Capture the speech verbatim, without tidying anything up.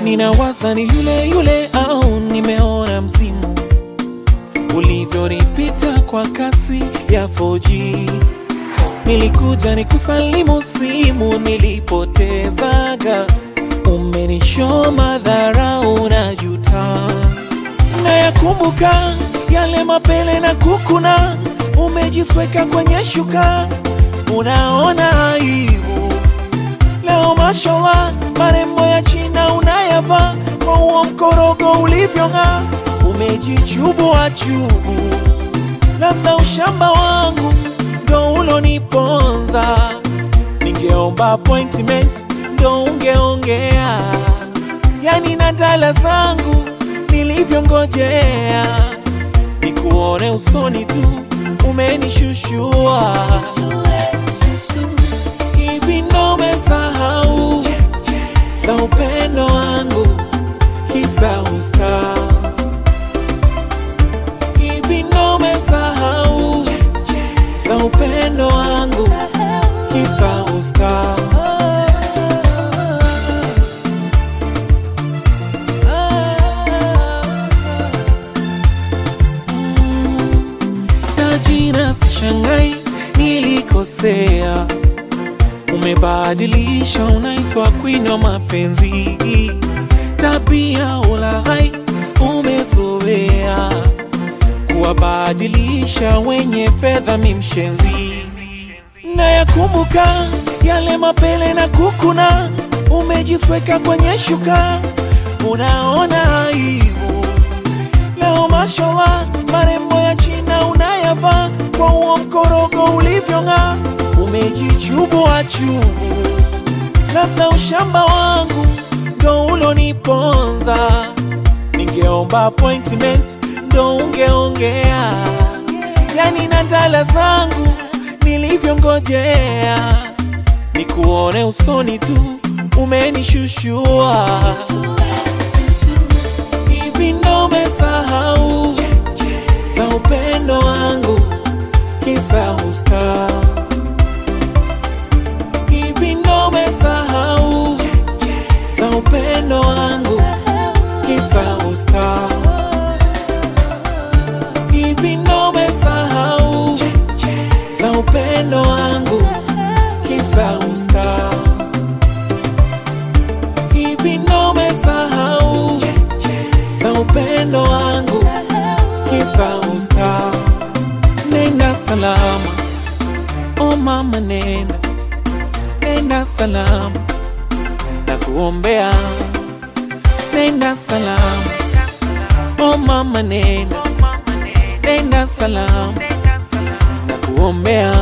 Ninawaza ni yule yule au nimeona msimu ulivyonipita kwa kasi ya four G. Nilikuja nikusalimu simu nilipotezaga, umenishow madharau na juta. Nayakumbuka yale mapele na kukuna, umejisweka kwenye shuka, unaona aibu. Leo mashallah marembo ya China unayava, kwa huo mkorogo ulivyong'aa, umejichubu achubu. Labda ushamba wangu ndo uloniponza, ningeomba appointment ndo ungeongea. Yani na dala zangu nilivyongojea, nikuone usoni tu umenishushua. Hivi ndo umesahau za upendo wangu kisa usta? Hivi ndo umesahau za upendo wangu kisa usta? Tajina sishangai nilikosea, umebadilisha unaitwa queen wa mapenzi. Tabia ulaghai umezoea, kuwabadilisha wenye fedha mimshenzi. Nayakumbuka yale mapele na kukuna, umejisweka kwenye shuka, unaona aibu. Leo mashallah marembo ya China unayava, kwa huo mkorogo ulivyong'aa, umejichubu achubu. Labda ushamba wangu ndo uloniponza, ningeomba appointment ndo ungeongea. Yani na dala zangu nilivyongojea, nikuone usoni tu umenishushua. Hivi ndo umesahau za upendo wangu kisa usta? Hivi ndo umesahau za upendo wangu kisa usta? Hivi ndo umesahau za upendo wangu kisa usta? Hivi ndo umesahau za upendo wangu kisa usta? Nenda salama, oh mama nenda, nenda salama, nakuombea. Nenda salama, oh mama nenda, nenda salama, nakuombea.